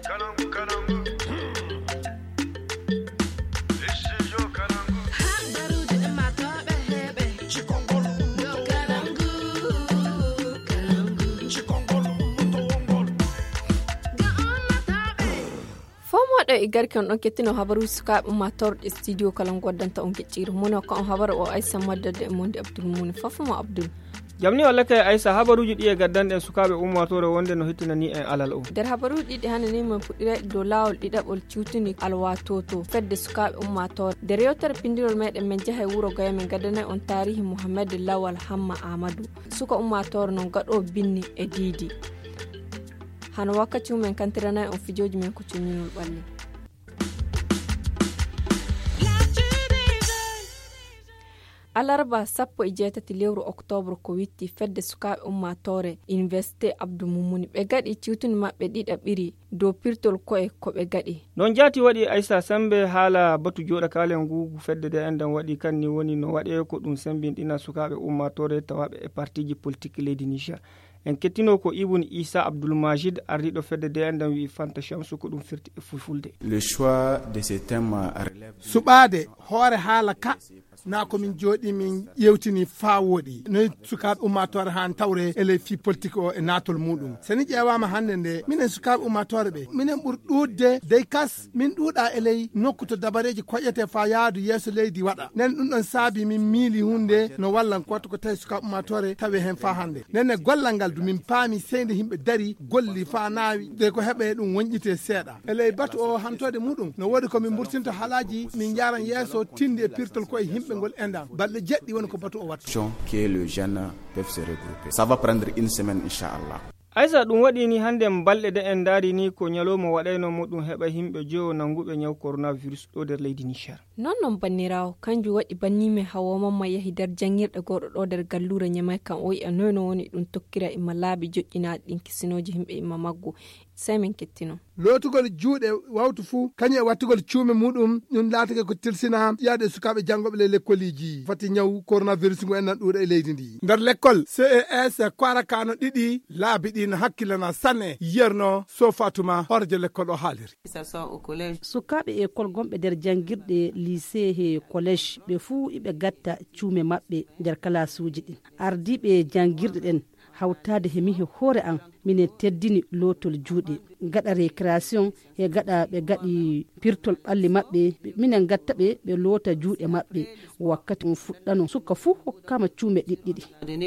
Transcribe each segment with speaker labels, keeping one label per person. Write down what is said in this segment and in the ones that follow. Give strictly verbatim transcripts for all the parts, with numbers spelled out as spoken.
Speaker 1: e garkan on kettino habaru suka mator studio kalan goddanta on gecciru mono ko on habar o Aisha maddade monde Abdul Mumin fafuma Abdul
Speaker 2: jamni walla kay Aisha habaruji di e gaddande sukabe ummatore wonde no hittinani en alal o
Speaker 1: der habaru di hanani mo fudire do lawol didabol ciutuni alwatoto fedde sukabe ummatore der yotere pindirol meden men jahay wuro gaye men gaddana on tarihi Muhammad Lawal Hamma Amadou suka ummatore non gado binni e didi hano wakati men kantirana on fijoji men ko tuninol balle alarba sappo e jeetati lewru octobre ko witti fedde sukaɓe ummatore université Abdou Moumouni ɓe gaɗi ciwtuni maɓɓe ɗiɗaɓiri dow pirtol koye ko ɓe gaɗi
Speaker 2: non jaati waɗi Aissa Sambe haala batu joɗa kalen ngugu fedde de endan waɗi kanni woni no waɗe ko ɗum sembinɗina sukaɓe ummatore tawaɓe e partiji politique leydi Niger en kettino ko Ibn Issa Abdoul Majid ardiɗo fedde de endan wi Fanta Shamsu ko ɗum firti e fulfulde
Speaker 3: le choix de ce thème relève
Speaker 4: suɓade hoore haala ka na ko min jooɗi min yewtini faawoɗi no sukaɓe ummatore han tawre ele fi politique o e natol muɗum seni ƴewama hande nde minen sukaɓe ummatore ɓe minen ɓuuri ɗudde dey kas min ɗuuɗa eley nokku to dabareji koƴete fa yaadu yeeso leydi waɗa nen ɗum ɗon saabi min miili hunde no wallan koto ko tawi sukaɓe ummatore tawi hen fa hande nenne gollal ngal du min paami seyde himɓe dari golli fa naawi de ko heɓe ɗum wonƴite seeɗa eley batu o hantode muɗum no woodi komin burtinto haalaji min jaran yeeso tinde e pirtol koye himɓe ngol endan balɗe jeɗɗi woni ko batu o watta
Speaker 3: que le jeune peuvent se regrouper ça va prendre une semaine inchallah
Speaker 2: Aisa ɗum waɗi ni hande balɗe de en daari ni ko nyaloma waɗayno moɗum heɓa himɓe jowo nanguɓe nyaw coronavirus ɗo nder leydi Niger
Speaker 1: non non bannirawo kanjum waɗi bannime hawo mamma yahi dar jangirɗe goɗo ɗo nder gallure nyamay kan o yi'a nono woni ɗum tokkira imma laabi joƴƴinaɗi ɗin kisinoji himɓe imma maggo sai min kettino
Speaker 4: lootugol juuɗe wawtu fuu kañum e wattugol cuume muɗum ɗum laatake ko tirsina yaade sukaɓe janggoɓe le lekkoliji fati ñaw coronavirus ngu ennan ɗuuɗa e leydi ndi nder l'école C E S kwarakano ɗiɗi laabi ɗi no hakkillana sanne yerno so fatuma horje l'école o haaliri
Speaker 5: sukaɓe école gonɓe nder jangirɗe lycée he collège ɓe fuu iɓe gatta cuume maɓɓe nder kalasuji ɗin ardiɓe jangirɗe ɗen hawtade he mihi hoore an minen teddini lootol juuɗe gaɗa récréation e gaɗa ɓe gaɗi pirtol ɓalli maɓɓe minen gatta ɓe ɓe loota juuɗe maɓɓe wakkati on fuɗɗano suka fuu hokkama cuume ɗiɗɗiɗi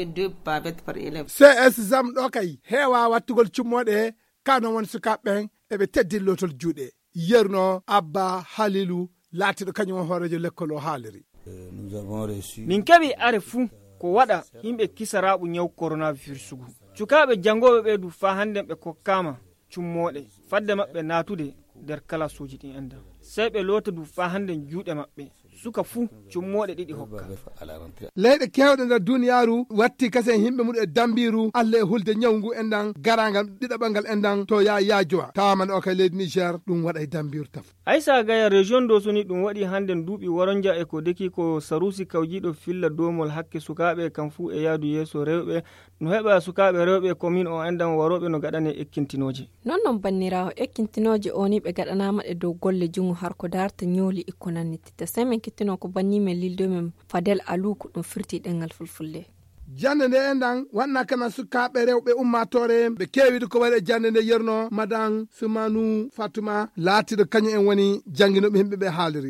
Speaker 4: C S zam ɗo kay heewa wattugol cummoɗe kano woni sukaɓeɓen eɓe teddini lootol juuɗe yerno Abba Halilu laatiɗo kañum on hoorejo l'école o haaliri
Speaker 2: min keɓi are fuu ko waɗa himɓe kisaraɓu ñaw coronavirus gu cukaɓe jangoɓe ɓeydu fa hande ɓe kokkama cummoɗe fadde maɓɓe natude nder kalasuji ɗin enda sey ɓe loota du fa hande juuɗe maɓɓe suka fuu cummoɗe ɗiɗi hokka
Speaker 4: leyɗe kewɗe nder duniyaru watti kasen himɓe muɗum e dambiru Allah e hulde ñawngu endan garangal ɗiɗaɓal ngal endan to ya yaajowa tawaman o kay leydi Niger ɗum waɗa e dambiru taf
Speaker 2: Aissa Gaya région do soni ɗum waɗi hande duuɓi waronja e ko deki ko Sarusi Kawjiɗo filla domol hakke sukaɓe kam fuu e yaadu yeeso rewɓe no heɓa sukaɓe rewɓe commune o endan waroɓe no gaɗane ekkintinoje
Speaker 1: non non bannirawo ekkintinoje oni ɓe gaɗanama ɗe dow golle jungo har ko darta ñooli ikko nannitita sai min kettino ko bannimen lildo men Fadel Alou ko ɗum firti ɗengal fulfulde
Speaker 4: jande nde endan wanna kana sukaɓe rewɓe ummatore ɓe kewiɗo ko waɗi e jande nde yerno madan Soumanu Fatuma laatiɗo kañum en woni jangguinoɓe himɓe ɓe haaliri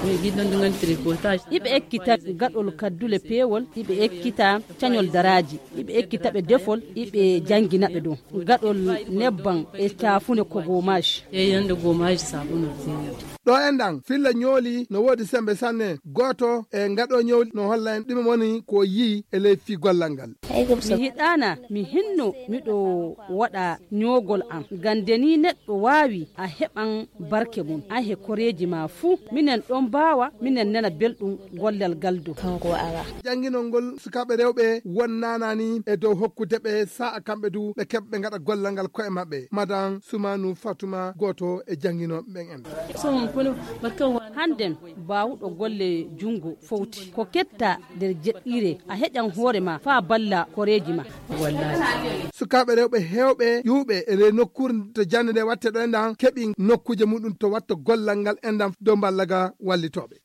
Speaker 5: iɓe ekkita gaɗol kaddule peewol iɓe ekkita cañol daraji iɓe ekkita ɓe defol iɓe jangguinaɓe ɗum gaɗol nebban e cafune ko gomage e yande gomage sabuno
Speaker 4: ɗo endan filla ñooli no woodi sembe sanne goto e gaɗo ñooli no holla en ɗum woni ko yi e ley fi gollal ngal
Speaker 5: mi hiɗana mi hinno miɗo waɗa ñoogol am gande ni neɗɗo wawi a heɓan barke mum a he koreji ma fuu minen ɗon mbawa minen nana belɗum gollal gal do kanko ara
Speaker 4: jangguinol ngol sukaɓe rewɓe won nanani e dow hokkude ɓe sa'a kamɓe du ɓe keɓa ɓe gaɗa gollal ngal koye maɓɓe madan Soumanu Fatuma goto e jangguinoɓe ɓen en
Speaker 5: handen bawuɗo golle jungo fowti ko ketta nder jeɗɗire a heƴan hoore ma fa balla koreji ma wallahi
Speaker 4: sukaɓe rewɓe hewɓe yuɓe e nokkure to jande nde watte ɗo endan keeɓi nokkuje muɗum to watta gollal ngal endan dow ballaga wallitoɓe.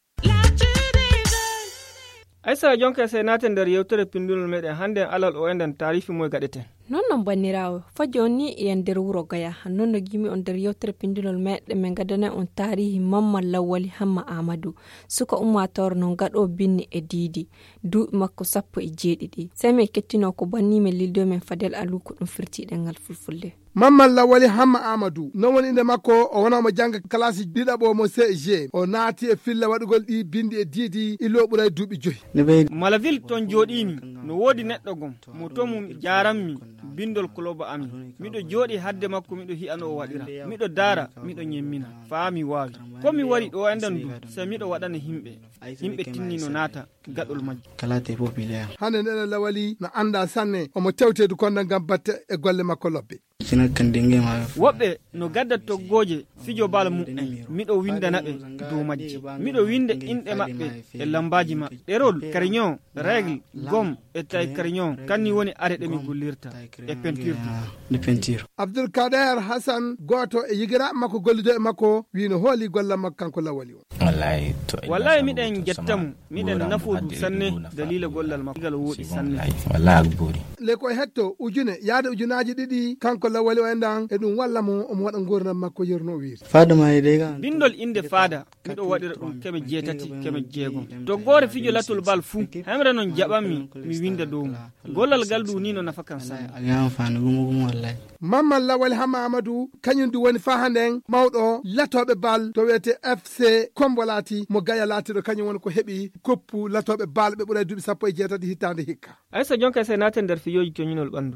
Speaker 2: Aissa jonka sai naten nder yewtere pindulol meɗen hande alal o endan tarifi moy gaɗeten
Speaker 1: non non bannirawo fajoni e nder wuro gaya non no gimi on nder yewtere pindulol meɗen men gadana on tarihi Mamman Lawali Hamma Amadou suka ummator non gaɗo binni e diidi duuɓi makko sappo e jeeɗiɗi sai min kettino ko banni men lildo men Fadel Alou ko ɗum firtiɗen ngal fulfulde.
Speaker 4: Mamman Lawali Hamma Amadou non woni inde makko o wonamo janga classe ɗiɗaɓo mo C G o naati e filla waɗugol ɗi bindi e diidi ilo ɓuray duuɓi joyi.
Speaker 2: Malaville ton joɗimi no wodi neɗɗo gom mo to mum jaranmi bindol koloba ami miɗo jooɗi hadde makko miɗo hi'ano o waɗira miɗo dara miɗo nyemmina faami wawi ko mi wari ɗo endan du sai miɗo waɗana himɓe himɓe tinni no naata gaɗol majji kalate populaire
Speaker 4: hande nene Lawali no anda sanne omo tewtedu konda ngam batte e golle makko lobbe.
Speaker 2: Woɓɓe no gadda toggoje fijo bal mu'en miɗo windana ɓe dow majji miɗo winda inɗe maɓɓe e lambaji maɓɓe ɗerol crayon règle gomme e tay crayon kanni woni areɗe mi gullirta e peinture de peinture.
Speaker 4: Abdoul Kader Hassan goto e yigira makko gollido e makko wino hooli golla makko kanko Lawali o
Speaker 2: wallahi to wallahi miɗen jettamu miɗen nafodu sanne dalila gollal makko gal woɗi sanne wallahi buri
Speaker 4: le ko hetto ujune yaade ujunaji ɗiɗi kanko Lawali o endan e ɗum walla mo omo waɗa gurdam makko yerno wiiri
Speaker 2: fada ma e dega bindol inde fada miɗo waɗira ɗum keɓe jeetati keɓe jeegom to gore fijo latol bal fu hemre non jaɓanmi mi winda dow gollal gal du ni no nafa kan sanne aliyama fani gumo gumo wallahi.
Speaker 4: Mamman Lawali Hamma Amadou kañum du woni fa handen mawɗo latoɓe bal to wiyete F C Kombolati mo gaya latiɗo kañum woni ko heeɓi koppu latoɓe bal ɓe ɓuura duuɓi sappo e jeetati hittande hikka.
Speaker 2: Aissa jonka sai naten nder fiyoji coñinol ɓandu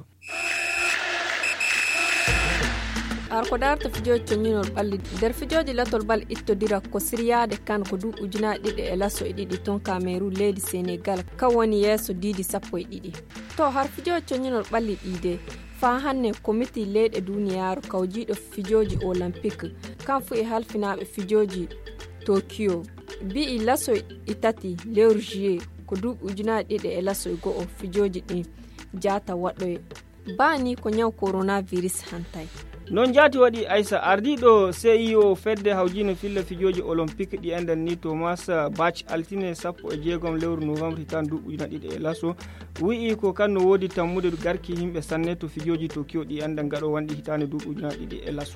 Speaker 1: ar ko darta fijoji coñinol ɓalli nder fijoji latol bal ittodira ko siryade kan ko duuɓi ujunaje ɗiɗi e lasso e ɗiɗi ton Cameroun leydi Sénégal kan woni yeeso diidi sappo e ɗiɗi to har fijoji coñinol ɓalli ɗiide fa hanne komiti leyɗe duniyaru kawjiɗo fijoji olympique kan fu e halfinaɓe fijoji Tokyo bi'i lasso e tati lewru juillet ko duuɓi ujunaje ɗiɗi e lasso e go'o fijoji ɗin jata waɗoye bani ko nyaw coronavirus hantay
Speaker 2: non jati waɗi Aissa ardiɗo C I O fedde hawjino filla fijoji olympique ɗi endan ni Thomas Bach altine sappo e jeegom lewru novembre hitan duuɓi ujuna ɗiɗi e lasso wi'i ko kanno wodi tammude garki himɓe sanne to fijoji Tokyo ɗi endan gaɗo wanɗi hitande duuɓi ujuna ɗiɗi e lasso.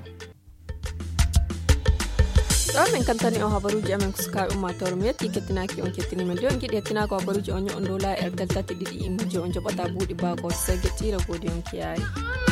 Speaker 1: ɗon min kantani o habaruji amen ko sukaɓe ummatore mi yetti kettinaki on kettinimen nde on giɗi hettinako habaruji on yo on dow la e tel tati ɗiɗi immoji on joɓata buuɗi bagoto sai guettira godi on kiyayi.